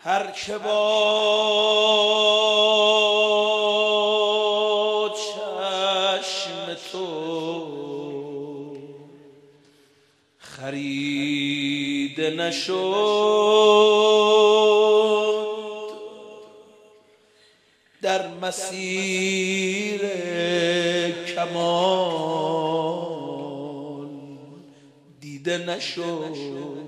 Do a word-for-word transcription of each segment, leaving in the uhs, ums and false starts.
هر که با چشم تو خریده نشد در مسیر کمال دیده نشد.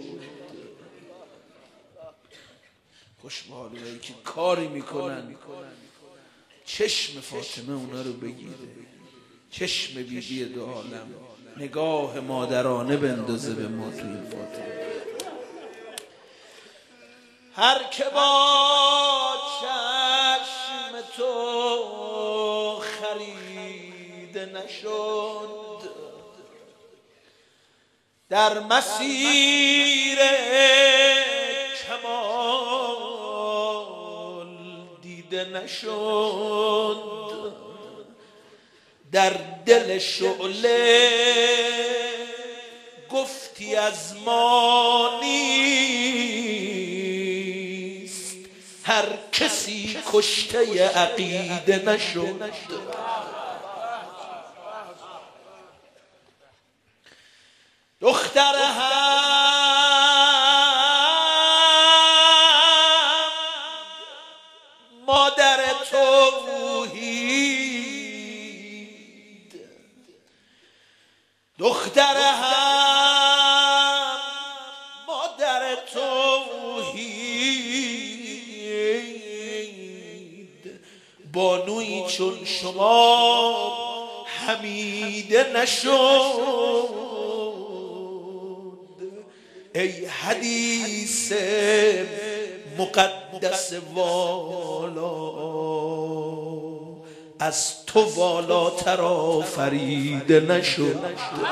خوشبالوهایی که کاری میکنن چشم فاطمه اونا رو بگیره، چشم بیبی بی دو عالم نگاه مادرانه بندازه به ما توی این فاطمه. هر که با چشم تو خریده نشد در مسیر کمال دیده نشد، در دل شعله گفتی از ما نیست، هر کسی کشته عقیده نشد. دختر هم مادر توحید، دختر هم مادر توحید، بانویی چون شما حمیده نشد. ای حدیث مقدس والا، از تو والاتر آفریده نشد،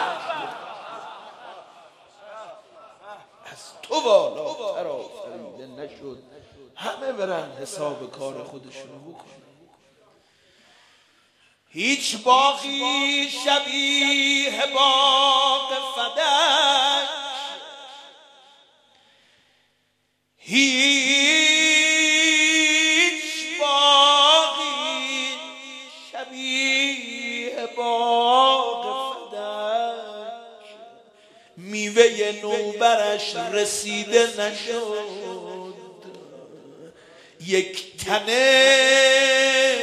از تو والاتر آفریده نشد. همه برن حساب کار خودشونو بکنن. هیچ باغی شبیه باغ فدک، هیچ باغی شبیه باغ فدک میوه نوبرش رسیده نشد. یک تنه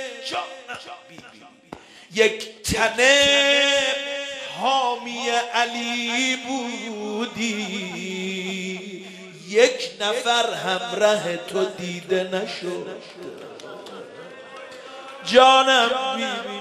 یک تنه حامی علی بودی، یک نفر همراه تو دیده نشد. جانم بیبی،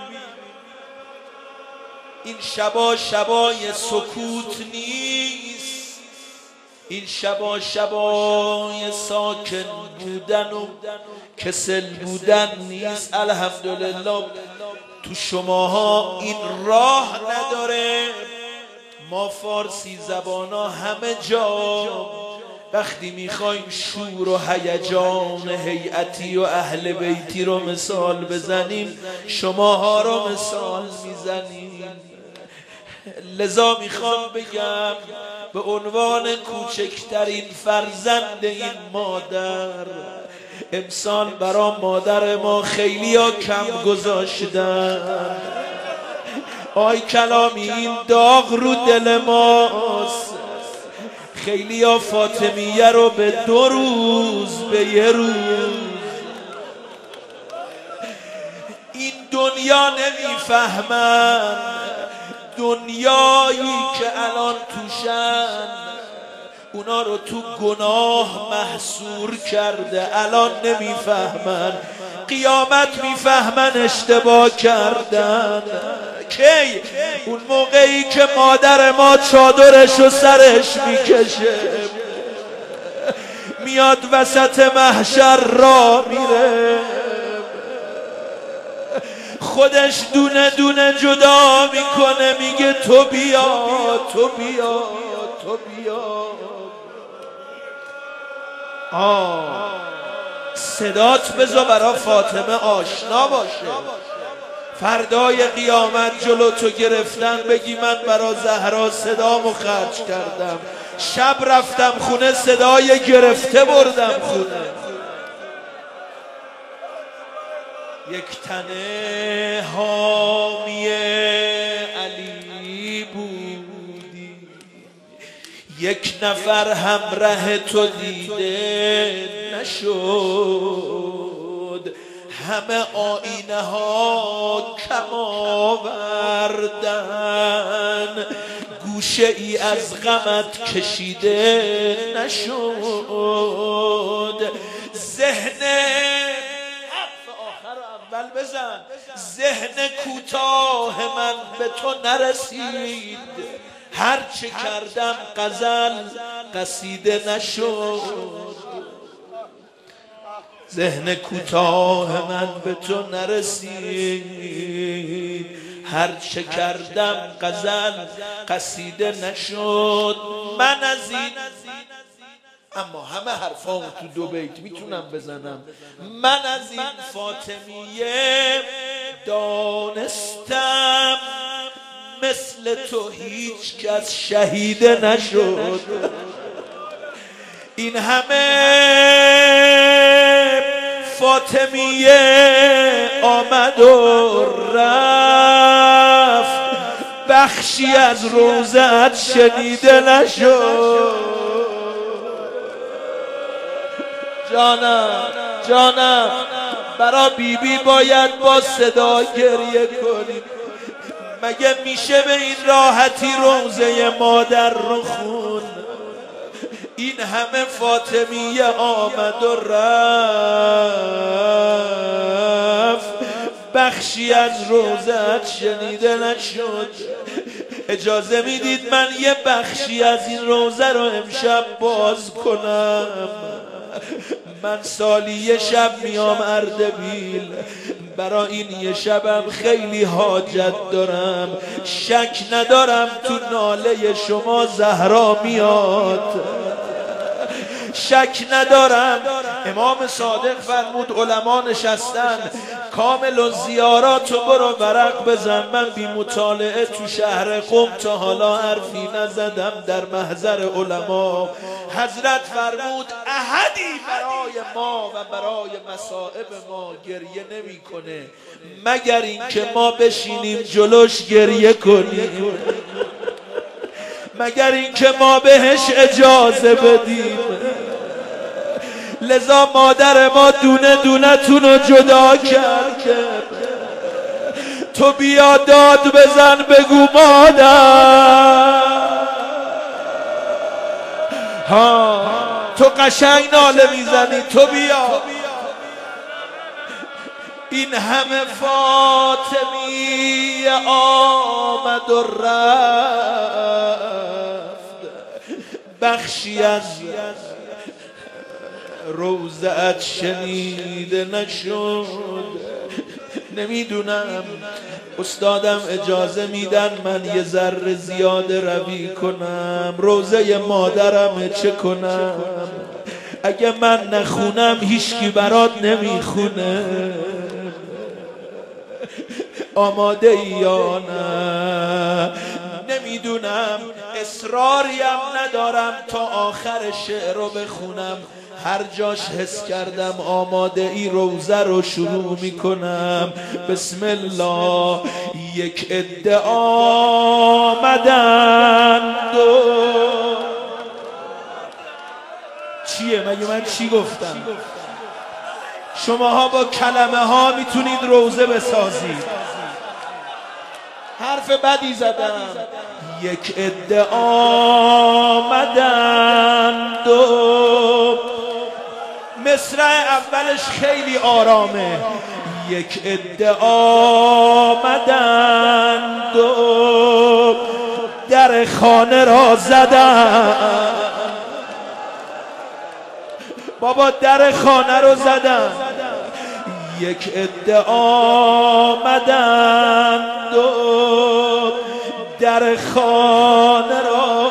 این شبا شبای سکوت نیست، این شبا شبای ساکن بودن و کسل بودن نیست. الحمدلله تو شماها این راه نداره. ما فارسی زبانا همه جا وقتی میخوایم شور و هیجان هیئتی و اهل بیتی رو مثال بزنیم، شماها رو مثال میزنیم. لذا میخوام بگم به عنوان کوچکترین فرزند این مادر، امسال برا مادر ما خیلی ها کم گذاشتن. آی کلامی این داغ رو دل ماست. خیلی ها فاطمیه رو به دو روز به یه روز این دنیا نمیفهمن. دنیایی که الان توشن اونا رو تو گناه محصور کرده، الان نمیفهمن. قیامت میفهمن اشتباه کردن. کی؟ اون موقعی که مادر ما چادرش و سرش میکشه، میاد وسط محشر را میره، خودش دونه دونه جدا میکنه، میگه تو بیا تو بیا تو بیا. آه صدات بذار برا فاطمه آشنا باشه. فردای قیامت جلو تو گرفتن بگی من برا زهرا صدامو خرج کردم، شب رفتم خونه صدای گرفته بردم خونه. یک تنه حامی علی بودی، یک نفر همراه تو دیده نشد. همه آینه ها کم آوردن، گوشه ای از غمت کشیده نشد. ذهن اول بزن، ذهن کوتاه من به تو نرسید، هر چه کردم غزل قصیده نشد. ذهن کوتاه من به تو نرسید، هر چه کردم غزل قصیده نشد. من از این اما همه حرفامو تو دو بیت میتونم بزنم. من از این فاطمیه دانستم، مثل تو هیچ کس شهید نشد. این همه فاطمیه آمد و رفت، بخشی از روزت شنیده نشد. جانم جانم برا بیبی بی باید با صدا گریه کنیم. مگه میشه به این راحتی روزه مادر رو خون؟ این همه فاطمیه آمد و رفت، بخشی از روزت شنیده نشد. اجازه میدید من یه بخشی از این روزه رو امشب باز کنم؟ من سالی یه شب میام اردبیل، برای این یه شبم خیلی حاجت دارم. شک ندارم تو ناله شما زهرا میاد، شک ندارم. امام صادق فرمود علما نشستن، کامل و زیاراتو برو ورق بزن. من بی مطالعه تو شهر قم تا حالا حرفی نزدم در محضر علما. حضرت فرمود احدی برای ما و برای مصائب ما گریه نمی کنه مگر اینکه ما بشینیم جلوش گریه کنیم، مگر اینکه ما بهش اجازه بدیم. لذا مادر ما دونه دونه تونو جدا کرد. تو بیا داد بزن بگو مادر، ها تو قشنگ ناله میزنی، تو بیا. این همه فاطمی آمد و رفت، بخشی از روزت شنیده نشد. نمیدونم استادم اجازه میدن من یه ذره زیاده روی کنم، روزه مادرم چه کنم؟ اگه من نخونم هیچکی برات نمیخونه. آماده ای یا نه؟ نمیدونم، اصراریم ندارم تا آخر شعر رو بخونم. هر جاش حس کردم آماده ای روزه رو شروع میکنم. بسم الله. یک عده آمدند و چیه؟ مگه من چی گفتم؟ شماها با کلمه ها میتونید روزه بسازید. حرف بدی زدم. یک عده آمدند و مصرع اولش خیلی آرامه. یک عده آمدند و در خانه را زدند. بابا در خانه رو زدند. یک عده آمدند و در خانه را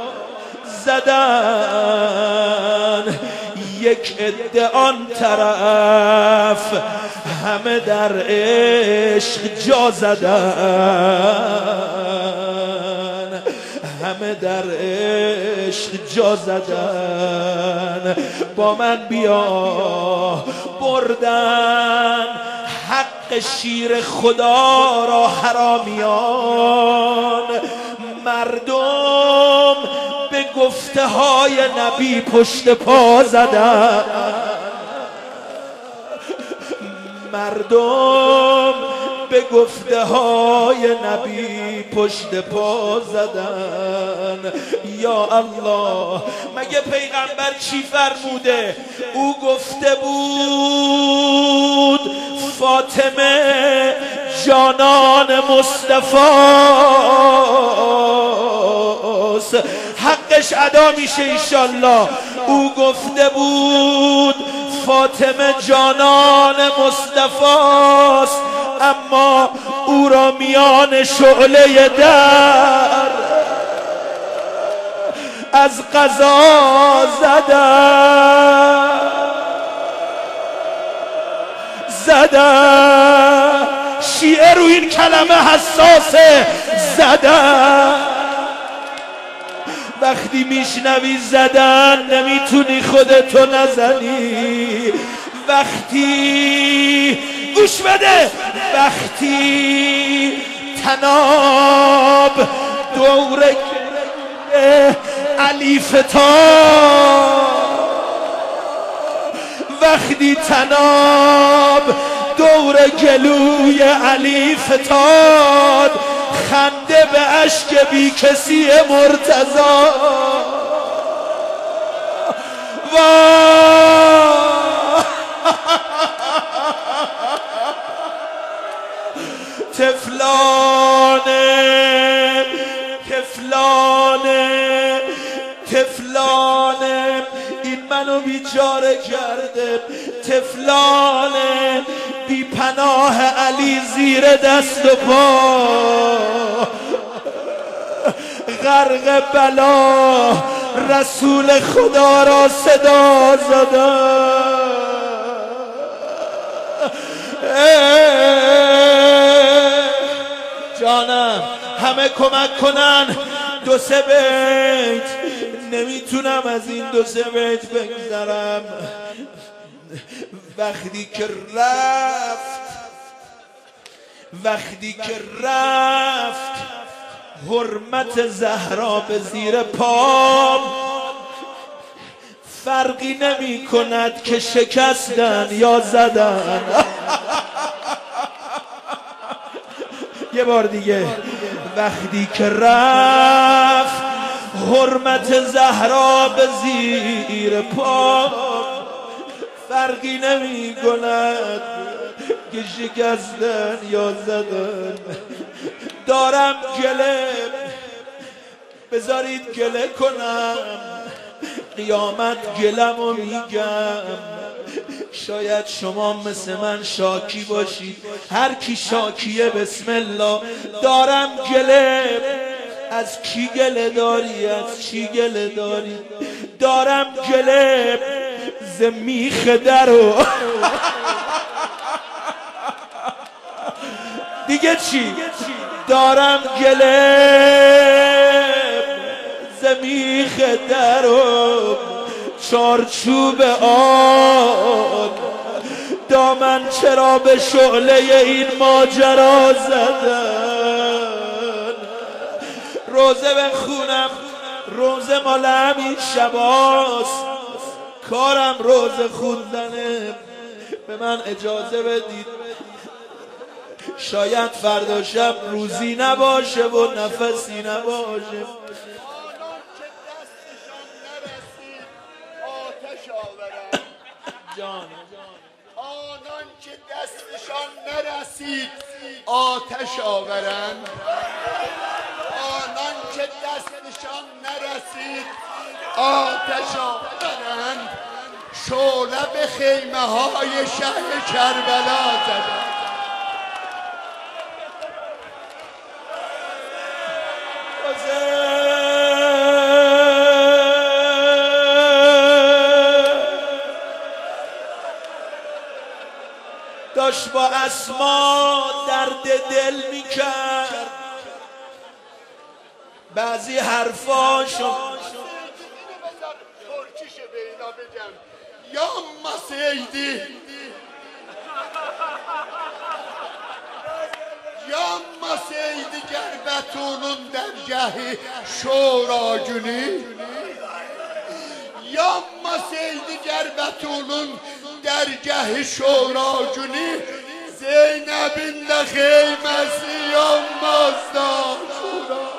زدند. یک عده آن طرف همه در عشق جا زدن، همه همه در عشق جا زدن، با من بیا بردن حق شیر خدا را حرامیان. مردم به گفته های نبی پشت پا زدن، مردم به گفته های نبی پشت پا زدن. یا الله، مگه پیغمبر چی فرموده؟ او گفته بود فاطمه جانان مصطفاست، حقش ادا میشه انشالله. او گفته بود فاطمه جانان مصطفاست، اما او را میان شعله در از قضا زدن زدن شیعه رو این کلمه حساسه، زدن. وقتی میشنوی زدن نمیتونی خودتو نزنی. وقتی گوش بده، وقتی تناب دوره علی فتاد، وقتی تناب دور گلوی علی فتاد، خنده به اشک بی کسی مرتضی. تفلانه تفلانه تفلانه این منو بیچاره کرده. تفلانه بی پناه علی زیر دست و پا، غرق بلا رسول خدا را صدا زدن. جانم همه کمک کنن، دو سه بیت نمیتونم از این دو سه بیت بگذرم. وقتی که رفت وقتی که رفت حرمت زهرا به زیر پام، فرقی نمی کند که شکستن یا زدن. یه بار دیگه، وقتی که رفت حرمت زهرا به زیر پام، فرقی نمی کند که شکستن یا زدن. دارم گله، بذارید گله کنم، قیامت گلمو میگم. شاید شما مثل من شاکی باشید، هر کی شاکیه بسم الله. دارم گله، از کی گله داری؟ از چی گله داری؟ دارم گله ز میخ درو. دیگه چی؟ دارم گله ز میخ درو، چارچوب آن دامن چرا به شعله این ماجرا زدن. روزه بخونم، روزه مال همین شباست، کارم روزه خوندنه. به من اجازه بدید، شاید فردا شب روزی نباشه و نفسی نباشه. جان آنان که دستشان نرسید آتش آورند، آنان که دستشان نرسید آتش آورند، شعله به خیمه های شهر کربلا زدند. داشت با اسما درد دل میکرد، بعضی حرفاشو ترکیشه به اینا بگم یا مسیدی یا مسیدی گر بتونون درگاهی شورا günü یا مسیدی گر بتونون درگاهی شورا günü Zeynep'in de kıymesi yanmaz da şura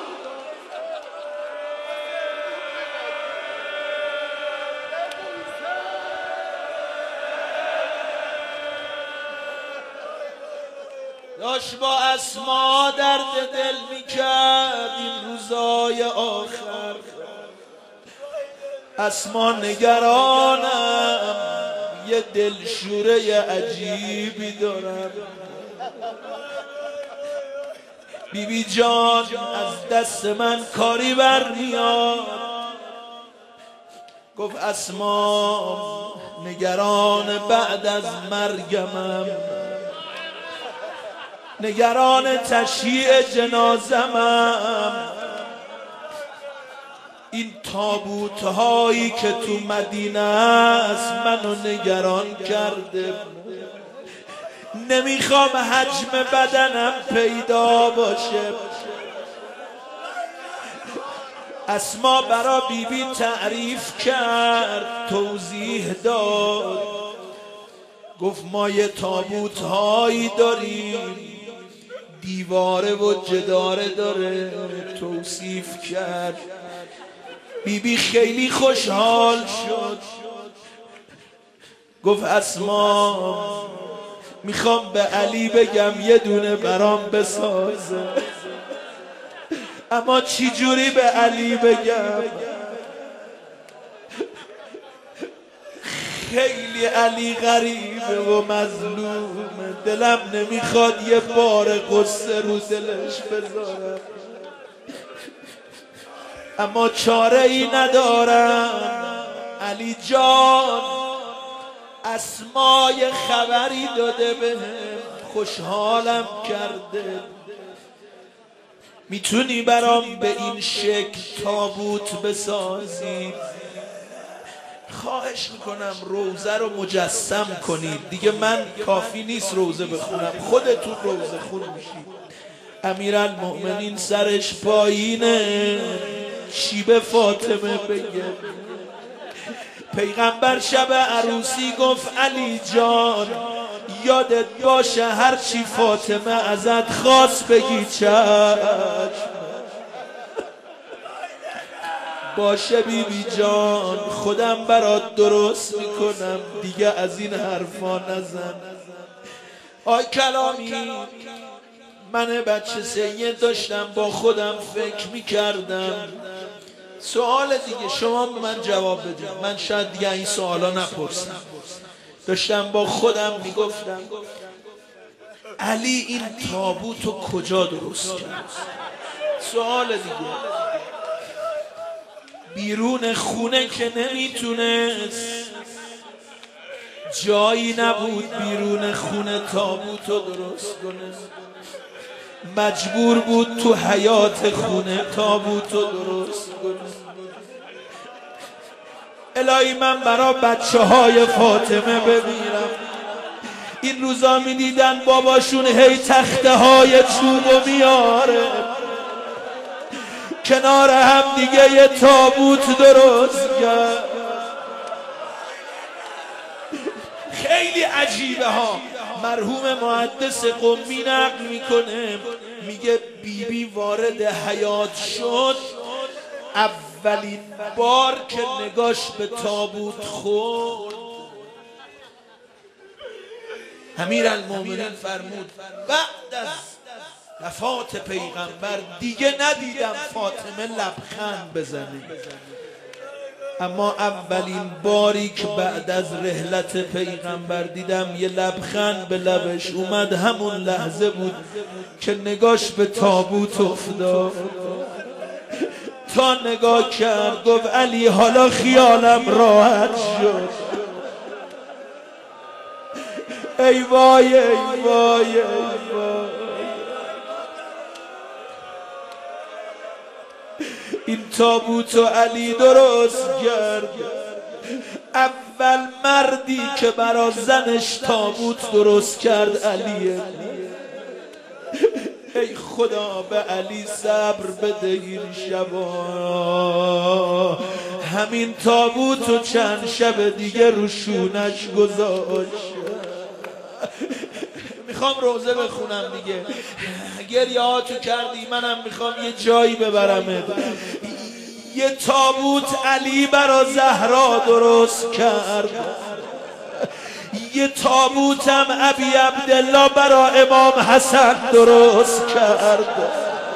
داشت با اسما درد دل میکرد این روزای آخر اسما نگرانم یه دلشوره عجیبی دارم بی بی جان از دست من کاری برمیاد گفت اسما نگران بعد از مرگمم نگران تشییع جنازمم این تابوت هایی که تو مدینه است منو نگران کرده نمیخوام حجم بدنم پیدا باشه اسما برا بی بی تعریف کرد توضیح داد گفت ما یه تابوت هایی داریم دیواره و جداره داره توصیف کرد بی بی خیلی خوشحال شد گفت اسما میخوام به علی بگم یه دونه برام بسازه اما چی جوری به علی بگم خیلی علی غریبه و مظلومه دلم نمیخواد یه بار قصه رو دلش بذارم اما چاره ای ندارم علی جان اسمای خبری داده بهم خوشحالم کرده میتونی برام به این شکل تابوت بسازی خواهش میکنم روزه رو مجسم کنید دیگه من کافی نیست روزه بخونم خودتون روزه خون میشید امیرالمؤمنین سرش پایینه چی به فاطمه بگه پیغمبر شب عروسی گفت علی جان یادت باشه هرچی فاطمه ازت خواست بگی چشم باشه بی بی جان خودم برات درست میکنم دیگه از این حرفا نزن آی کلامی من بچه سید داشتم با خودم فکر میکردم سوال دیگه شما به من جواب بدید من شاید دیگه این سوالا نپرسم داشتم با خودم میگفتم علی این تابوتو کجا درست کرد سوال دیگه بیرون خونه که نمیتونست جایی نبود بیرون خونه تابوتو درست کنه مجبور بود تو حیات خونه تابوتو درست کنه الهی من برا بچه های فاطمه بمیرم این روزا می دیدن باباشون هی تخته های چوبو میاره کنار هم دیگه یه تابوت درست کرد خیلی عجیبه ها مرحوم محدث قمی نقل میکنه میگه بی بی وارد حیات شد اولین بار که نگاش به تابوت خورد امیرالمومنین فرمود بعد از وفات پیغمبر دیگه ندیدم فاطمه لبخند بزنه اما اولین باری که بعد از رحلت پیغمبر دیدم یه لبخند به لبش اومد همون لحظه بود که نگاش به تابوت افتاد تا نگاه کرد گفت علی حالا خیالم راحت شد ای وای ای وای ای وای این تابوت و علی درست کرد. اول مردی که برا زنش تابوت درست کرد علیه. ای خدا به علی صبر بده این شبا. همین تابوت و چند شب دیگه رو شونش گذاشت. میخوام روزه بخونم دیگه، گریه ها تو کردی، منم میخوام یه جایی ببرمت. یه تابوت علی برا زهرا درست کرد، یه تابوتم ابی عبدالله برا امام حسن درست کرد.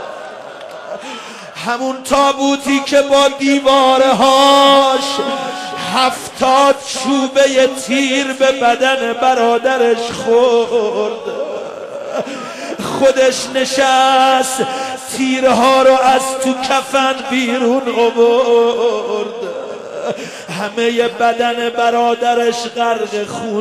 همون تابوتی که با دیوارهاش هفتاد چوبه تیر به بدن برادرش خورد، خودش نشست تیرها رو از تو کفن بیرون آورد. همه بدن برادرش غرق خون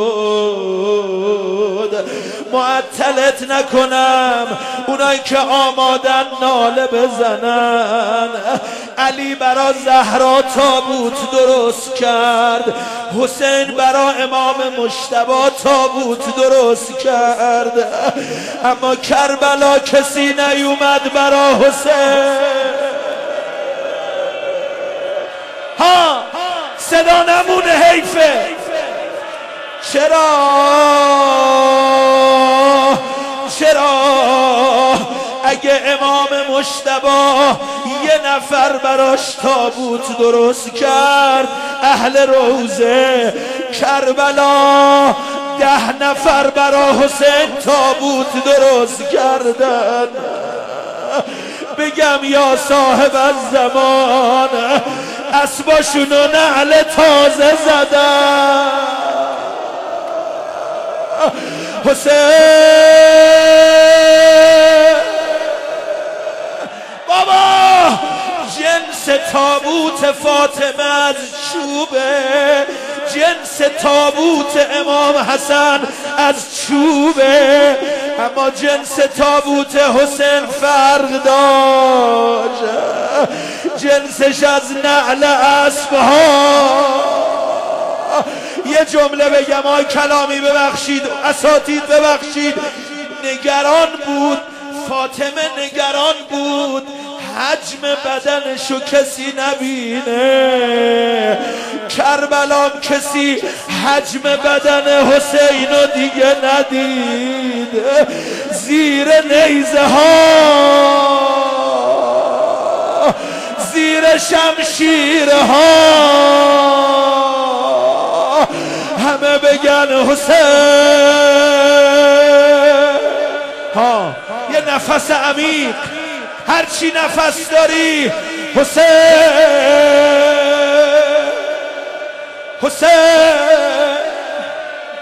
شد. معطلت نکنم، اونایی که آمادن ناله بزنن. علی برا زهرا تابوت درست کرد، حسین برا امام مجتبی تابوت درست کرد. اما کربلا کسی نیومد برا حسین. ها صدا نمونه، حیفه. چرا چرا اگه امام مجتبی یه نفر براش تابوت درست کرد، اهل روزه کربلا ده نفر برا حسین تابوت درست کردن. بگم یا صاحب الزمان، اسباشونو نعل تازه زدن. حسین بابا، جنس تابوت فاطمه از چوبه، جنس تابوت امام حسن از چوبه، اما جنس تابوت حسین فرق داشت. جنسش از نعل اسبها. یه جمله بگم آی کلامی ببخشید، اساتید ببخشید، نگران بود فاطمه، نگران بود حجم بدنشو کسی نبینه. کربلا کسی حجم بدن حسینو دیگه ندید. زیر نیزه ها، زیر شمشیرها همه بگن حسین. ها یه نفس عمیق، هرچی نفس داری حسین، حسین.